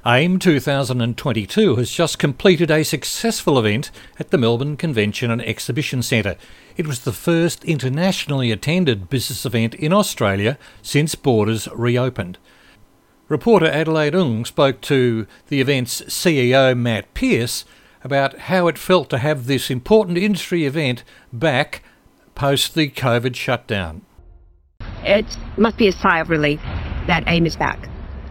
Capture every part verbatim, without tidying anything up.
AIM two thousand twenty-two has just completed a successful event at the Melbourne Convention and Exhibition Centre. It was the first internationally attended business event in Australia since borders reopened. Reporter Adelaide Ng spoke to the event's C E O Matt Pearce about how it felt to have this important industry event back post the COVID shutdown. It must be a sigh of relief that AIM is back.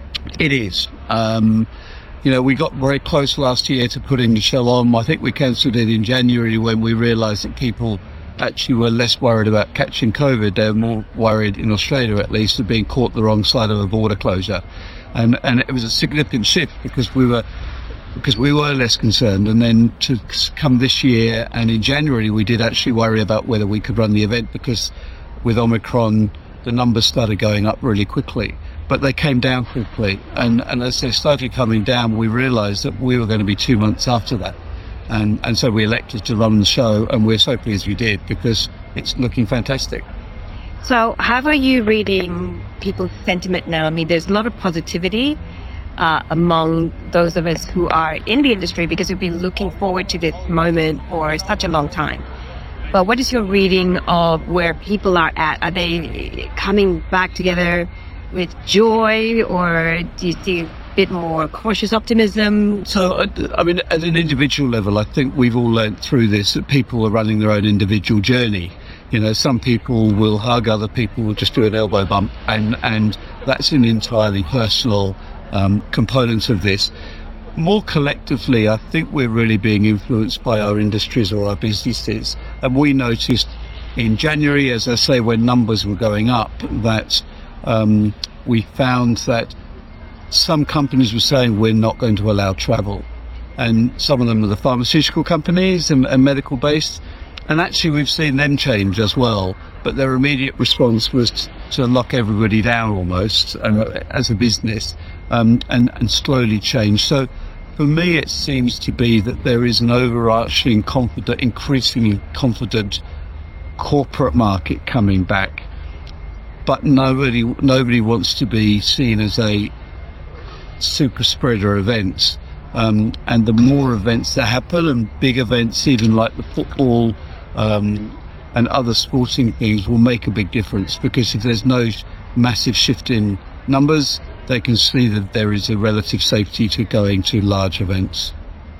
It is. Um, you know, we got very close last year to putting the show on. I think we cancelled it in January when we realised that people actually were less worried about catching COVID. They were more worried, in Australia at least, of being caught the wrong side of a border closure. And and it was a significant shift because we were because we were less concerned. And then to come this year, and in January, we did actually worry about whether we could run the event because with Omicron, the numbers started going up really quickly. But they came down quickly, and, and as they started coming down, we realised that we were going to be two months after that. And, and so we elected to run the show, and we're so pleased we did because it's looking fantastic. So how are you reading people's sentiment now? I mean, there's a lot of positivity uh, among those of us who are in the industry because we've been looking forward to this moment for such a long time. But what is your reading of where people are at? Are they coming back together with joy, or do you see a bit more cautious optimism? So, I mean, at an individual level, I think we've all learnt through this that people are running their own individual journey. You know, some people will hug, other people will just do an elbow bump, and, and that's an entirely personal um, component of this. More collectively, I think we're really being influenced by our industries or our businesses. And we noticed in January, as I say, when numbers were going up, that Um, we found that some companies were saying we're not going to allow travel, and some of them are the pharmaceutical companies and, and medical based, and actually we've seen them change as well, but their immediate response was t- to lock everybody down almost uh, as a business um, and, and slowly change. So for me it seems to be that there is an overarching confident, increasingly confident corporate market coming back. But nobody nobody wants to be seen as a super spreader event. Um, and the more events that happen, and big events, even like the football um, and other sporting things, will make a big difference. Because if there's no massive shift in numbers, they can see that there is a relative safety to going to large events.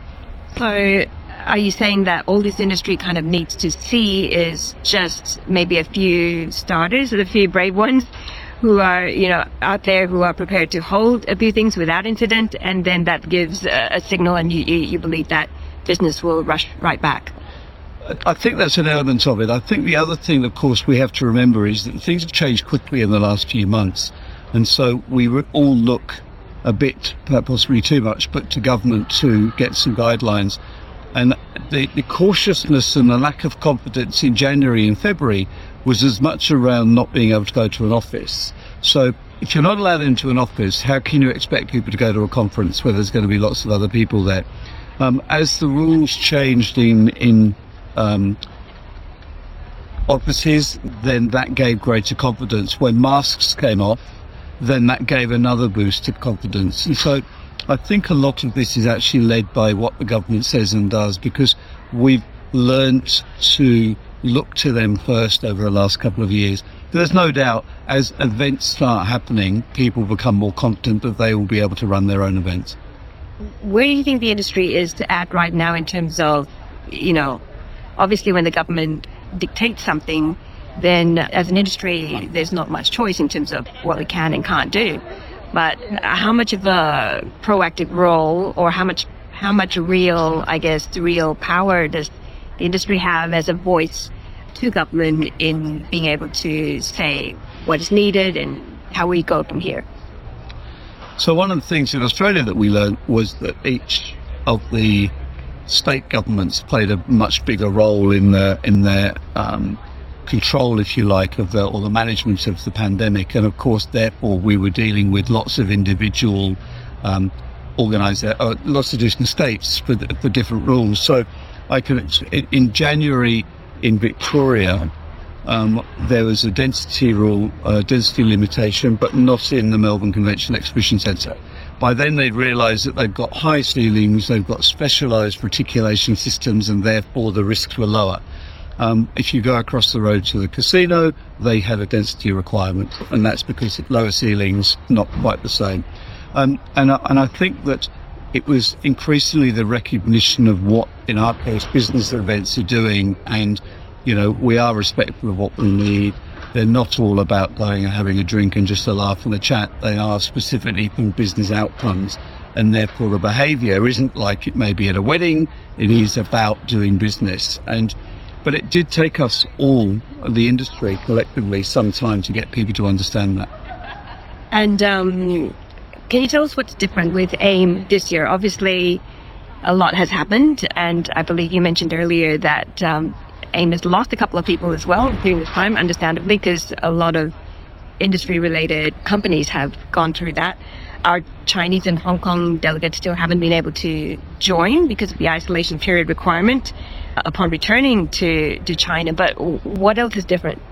So are you saying that all this industry kind of needs to see is just maybe a few starters, a few brave ones who are, you know, out there who are prepared to hold a few things without incident, and then that gives a, a signal, and you, you believe that business will rush right back? I think that's an element of it. I think the other thing, of course, we have to remember is that things have changed quickly in the last few months. And so we all look a bit, possibly too much, but to government to get some guidelines. And the, the cautiousness and the lack of confidence in January and February was as much around not being able to go to an office. So if you're not allowed into an office, how can you expect people to go to a conference where there's going to be lots of other people there? Um, as the rules changed in, in um, offices, then that gave greater confidence. When masks came off, then that gave another boost to confidence. And so I think a lot of this is actually led by what the government says and does, because we've learnt to look to them first over the last couple of years. There's no doubt as events start happening, people become more confident that they will be able to run their own events. Where do you think the industry is at right now in terms of, you know, obviously when the government dictates something, then as an industry, there's not much choice in terms of what we can and can't do. But how much of a proactive role, or how much how much real, I guess, real power does the industry have as a voice to government in being able to say what is needed and how we go from here? So one of the things in Australia that we learned was that each of the state governments played a much bigger role in their, in their um, control, if you like, of the, or the management of the pandemic. And of course, therefore, we were dealing with lots of individual um, organizer, uh, lots of different states for, for different rules. So I can, in January in Victoria, um, there was a density rule, uh, density limitation, but not in the Melbourne Convention Exhibition Centre. by then they'd realised that they've got high ceilings, they've got specialised reticulation systems, and therefore the risks were lower. Um, if you go across the road to the casino, they had a density requirement, and that's because lower ceilings, not quite the same. Um, and, I, and I think that it was increasingly the recognition of what, in our case, business events are doing, and, you know, we are respectful of what we need. They're not all about going and having a drink and just a laugh and a chat. They are specifically from business outcomes, and therefore the behaviour isn't like it may be at a wedding. It is about doing business. And but it did take us all, the industry collectively, some time to get people to understand that. And um, can you tell us what's different with AIM this year? Obviously, a lot has happened, and I believe you mentioned earlier that um, AIM has lost a couple of people as well during this time, understandably, because a lot of industry-related companies have gone through that. Our Chinese and Hong Kong delegates still haven't been able to join because of the isolation period requirement upon returning to, to China. But what else is different?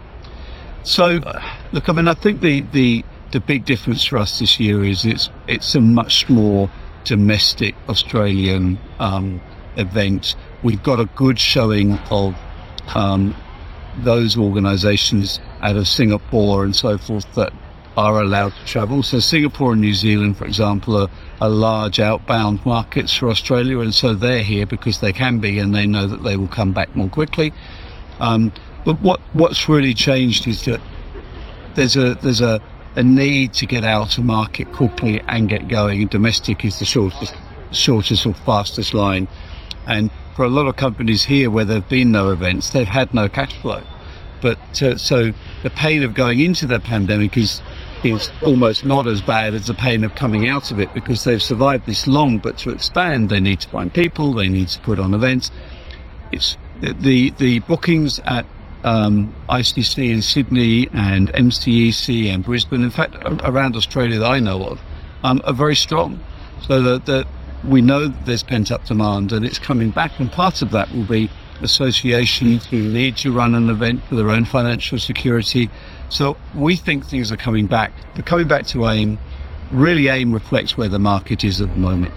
So, look, I mean, I think the, the, the big difference for us this year is it's it's a much more domestic Australian um, event. We've got a good showing of Um, those organisations out of Singapore and so forth that are allowed to travel. So Singapore and New Zealand, for example, are, are large outbound markets for Australia, and so they're here because they can be, and they know that they will come back more quickly. Um, but what what's really changed is that there's a there's a, a need to get out to market quickly and get going, and domestic is the shortest shortest or fastest line. And for a lot of companies here where there have been no events, they've had no cash flow. But uh, so the pain of going into the pandemic is is almost not as bad as the pain of coming out of it, because they've survived this long. But to expand, they need to find people, they need to put on events. It's the the bookings at um, I C C in Sydney and M C E C and Brisbane, in fact around Australia that I know of, um, are very strong. So that the we know that there's pent-up demand and it's coming back, and part of that will be associations who need to run an event for their own financial security. So we think things are coming back. But coming back to AIM, really AIM reflects where the market is at the moment.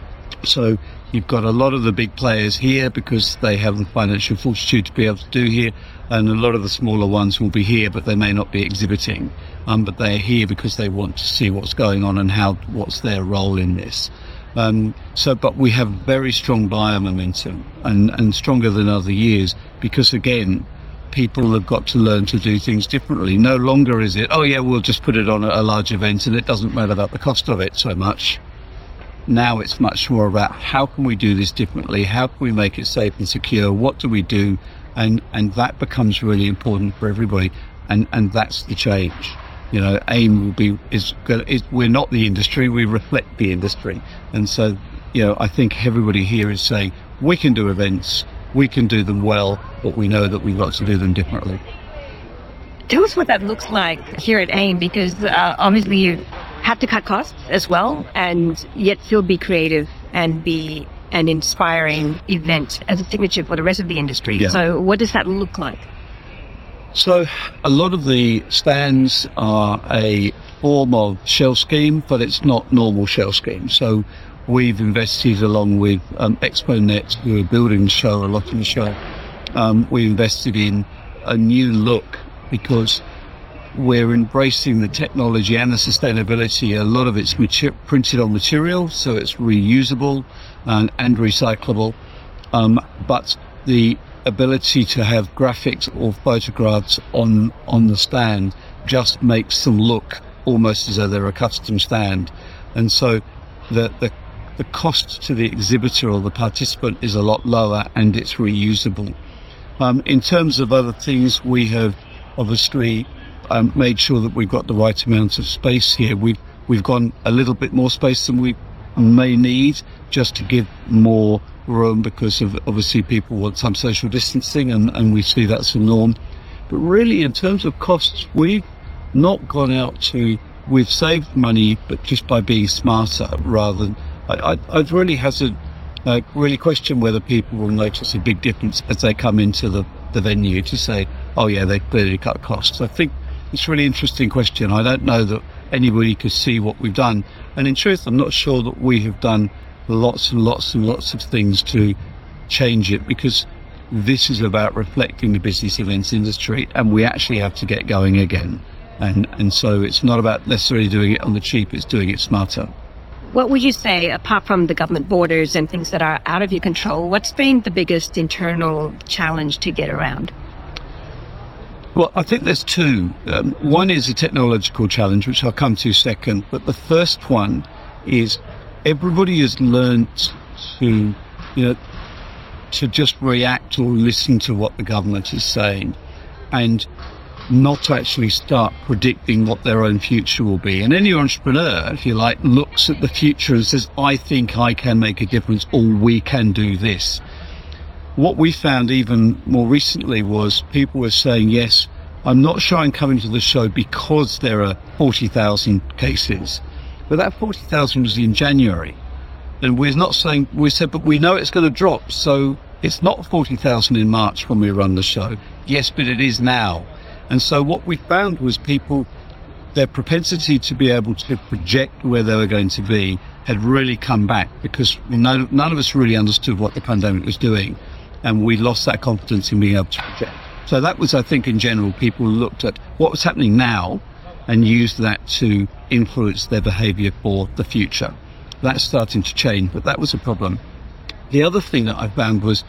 So you've got a lot of the big players here because they have the financial fortitude to be able to do here, and a lot of the smaller ones will be here, but they may not be exhibiting. Um, but they're here because they want to see what's going on and how what's their role in this. Um, so, but we have very strong buyer momentum, and, and stronger than other years, because again, people have got to learn to do things differently. No longer is it, oh yeah, we'll just put it on a, a large event and it doesn't matter about the cost of it so much. Now it's much more about how can we do this differently? How can we make it safe and secure? What do we do? And, and that becomes really important for everybody. And, and that's the change. You know, AIM will be, is, is, we're not the industry, we reflect the industry. And so, you know, I think everybody here is saying, we can do events, we can do them well, but we know that we've got to do them differently. Tell us what that looks like here at AIM, because uh, obviously you had to cut costs as well, and yet still be creative and be an inspiring event as a signature for the rest of the industry. Yeah. So what does that look like? So a lot of the stands are a form of shell scheme, but it's not normal shell scheme. So we've invested, along with um, ExpoNet, who are building the show, a lot in the show. Um, we invested in a new look because we're embracing the technology and the sustainability. A lot of it's mater- printed on material, so it's reusable and, and recyclable. Um, but the ability to have graphics or photographs on on the stand just makes them look almost as though they're a custom stand. And so the the the cost to the exhibitor or the participant is a lot lower, and it's reusable. Um, in terms of other things, we have obviously um, made sure that we've got the right amount of space here. We've we've gone a little bit more space than we may need, just to give more room, because of obviously people want some social distancing, and, and we see that's the norm. But really, in terms of costs, we've not gone out to, we've saved money, but just by being smarter rather than, I, I, I'd really hazard, uh, really question whether people will notice a big difference as they come into the, the venue to say, oh yeah, they clearly cut costs. I think it's a really interesting question. I don't know that anybody could see what we've done. And in truth, I'm not sure that we have done lots and lots and lots of things to change it, because this is about reflecting the business events industry, and we actually have to get going again. And and so it's not about necessarily doing it on the cheap, it's doing it smarter. What would you say, apart from the government borders and things that are out of your control, what's been the biggest internal challenge to get around? Well, I think there's two. Um, one is a technological challenge, which I'll come to second. But the first one is everybody has learnt to, you know, to just react or listen to what the government is saying, and not to actually start predicting what their own future will be. And any entrepreneur, if you like, looks at the future and says, I think I can make a difference, or we can do this. What we found even more recently was people were saying, yes, I'm not sure I'm coming to the show because there are forty thousand cases. But that forty thousand was in January. And we're not saying, we said, but we know it's going to drop. So it's not forty thousand in March when we run the show. Yes, but it is now. And so what we found was people, their propensity to be able to project where they were going to be had really come back, because none, none of us really understood what the pandemic was doing. And we lost that confidence in being able to project. So that was, I think, in general, people looked at what was happening now and used that to influence their behaviour for the future. That's starting to change, but that was a problem. The other thing that I found was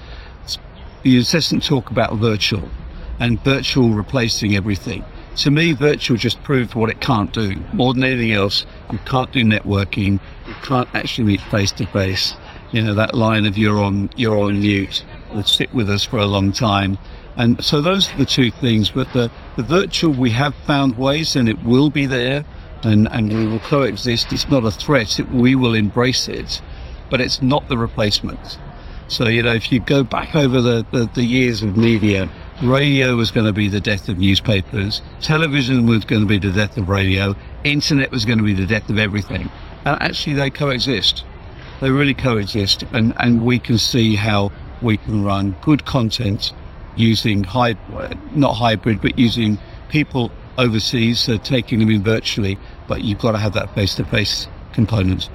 the incessant talk about virtual and virtual replacing everything. To me, virtual just proved what it can't do. More than anything else, you can't do networking, you can't actually meet face to face. You know, that line of you're on, you're on mute will sit with us for a long time. And so those are the two things. But the, the virtual, we have found ways, and it will be there, and, and we will coexist. It's not a threat, it, we will embrace it, but it's not the replacement. So, you know, if you go back over the, the, the years of media, radio was going to be the death of newspapers, television was going to be the death of radio, internet was going to be the death of everything. And actually they coexist. They really coexist. And, and we can see how we can run good content using high, not hybrid, but using people overseas, so taking them in virtually, but you've got to have that face-to-face component.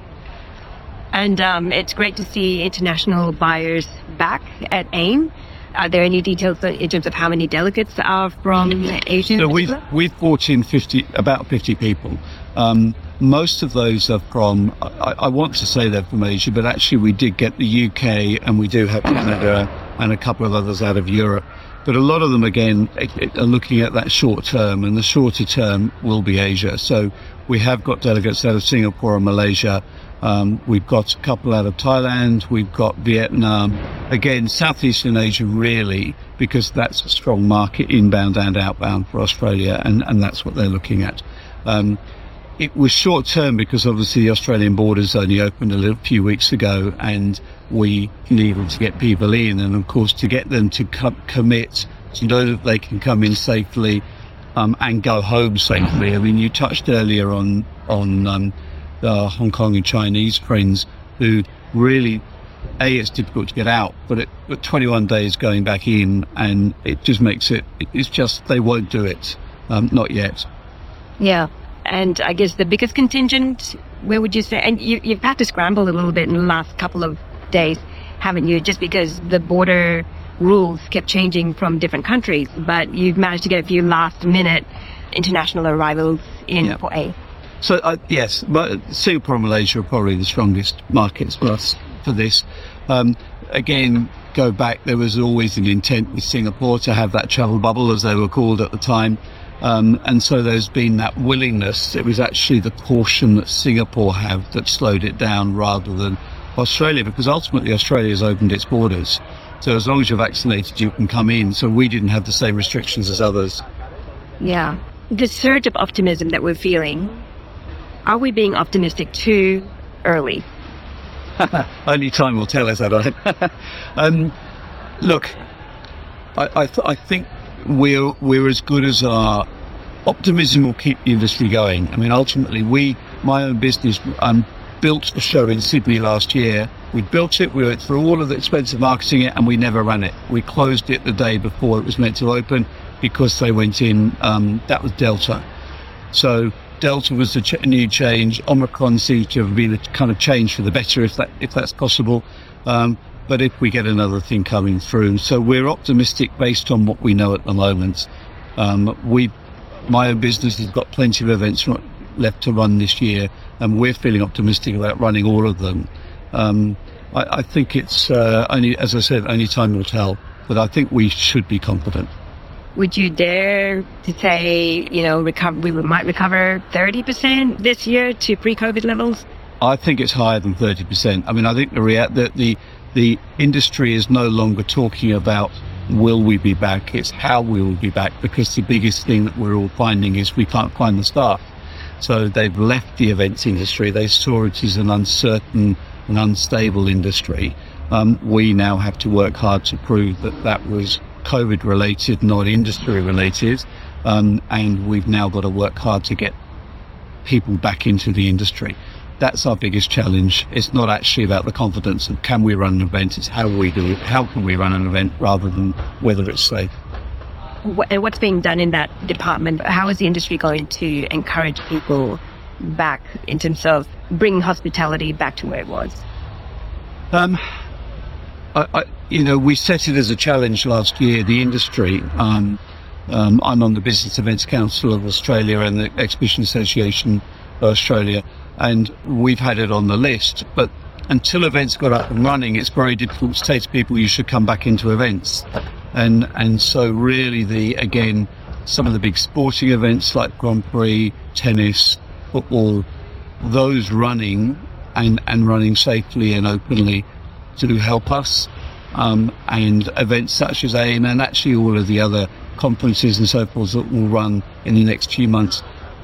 And um, it's great to see international buyers back at AIM. Are there any details in terms of how many delegates are from Asia? So we've, we've brought in fifty, about fifty people. Um, most of those are from, I, I want to say they're from Asia, but actually we did get the U K, and we do have Canada and a couple of others out of Europe. But a lot of them, again, are looking at that short term, and the shorter term will be Asia. So we have got delegates out of Singapore and Malaysia. Um, we've got a couple out of Thailand. We've got Vietnam. Again, Southeastern Asia, really, because that's a strong market, inbound and outbound for Australia, and, and that's what they're looking at. Um, it was short term because obviously the Australian borders only opened a little few weeks ago, and we needed to get people in, and of course to get them to com- commit, to know that they can come in safely um, and go home safely. I mean, you touched earlier on on um, the Hong Kong and Chinese friends who really, A, it's difficult to get out, but it, but twenty-one days going back in, and it just makes it, it's just, they won't do it, um, not yet. Yeah. And I guess the biggest contingent, where would you say, and you, you've had to scramble a little bit in the last couple of days, haven't you? Just because the border rules kept changing from different countries, but you've managed to get a few last minute international arrivals in yeah. for A. So uh, yes, but Singapore and Malaysia are probably the strongest markets for us for this. Um, again, go back, there was always an intent with Singapore to have that travel bubble, as they were called at the time. Um, and so there's been that willingness. It was actually the caution that Singapore have that slowed it down rather than Australia, because ultimately Australia has opened its borders. So as long as you're vaccinated, you can come in. So we didn't have the same restrictions as others. Yeah. The surge of optimism that we're feeling, are we being optimistic too early? Only time will tell us that. um, look, I, I, th- I think we're we're as good as our optimism will keep the industry going. I mean, ultimately, we, my own business, um, built a show in Sydney last year. We built it, we went through all of the expensive marketing it, and we never ran it. We closed it the day before it was meant to open because they went in, um, that was Delta. So Delta was the ch- new change. Omicron seems to have been a kind of change for the better, if that if that's possible. Um, but if we get another thing coming through, so we're optimistic based on what we know at the moment. Um, we, my own business has got plenty of events left to run this year, and we're feeling optimistic about running all of them. Um, I, I think it's uh, only, as I said, only time will tell. But I think we should be confident. Would you dare to say, you know, recover, we might recover thirty percent this year to pre-COVID levels? I think it's higher than thirty percent. I mean, I think the, rea- the the the industry is no longer talking about will we be back, it's how we will be back, because the biggest thing that we're all finding is we can't find the staff. So they've left the events industry. They saw it as an uncertain and unstable industry. Um, we now have to work hard to prove that that was COVID related, not industry related. Um, and we've now got to work hard to get people back into the industry. That's our biggest challenge. It's not actually about the confidence of can we run an event, it's how we do it, how can we run an event, rather than whether it's safe. And what's being done in that department? How is the industry going to encourage people back in terms of bringing hospitality back to where it was? Um, I, I, you know, we set it as a challenge last year, the industry. Um, um, I'm on the Business Events Council of Australia and the Exhibition Association of Australia, and we've had it on the list. But until events got up and running, it's very difficult to say to people you should come back into events. And and so really, the again, some of the big sporting events like Grand Prix, tennis, football, those running and, and running safely and openly to help us, um, and events such as AIM and actually all of the other conferences and so forth that will run in the next few months,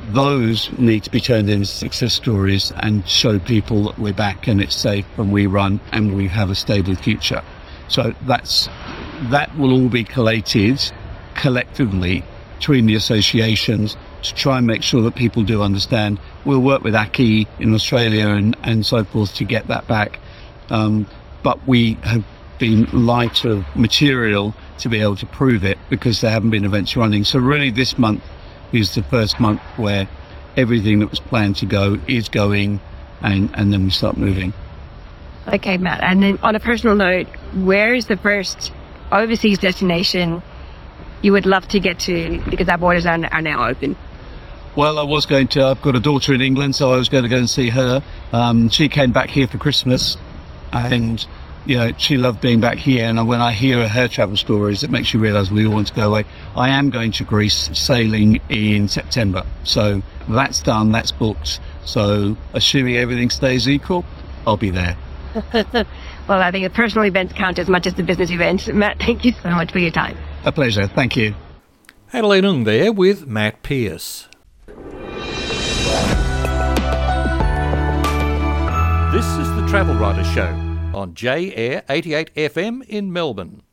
those need to be turned into success stories and show people that we're back and it's safe and we run and we have a stable future. So that's that will all be collated collectively between the associations to try and make sure that people do understand. We'll work with A C I in Australia and, and so forth to get that back. Um, but we have been light of material to be able to prove it because there haven't been events running. So really this month is the first month where everything that was planned to go is going, and, and then we start moving. Okay, Matt. And then on a personal note, where is the first overseas destination you would love to get to, because our borders are, are now open? Well, I was going to, I've got a daughter in England, so I was going to go and see her. Um, she came back here for Christmas, and you know, she loved being back here. And when I hear her travel stories, it makes you realise we all want to go away. I am going to Greece sailing in September. So that's done, that's booked. So assuming everything stays equal, I'll be there. Well, I think the personal events count as much as the business events. Matt, thank you so much for your time. A pleasure. Thank you. Adeline Ung there with Matt Pearce. This is the Travel Writer Show on J Air eighty-eight F M in Melbourne.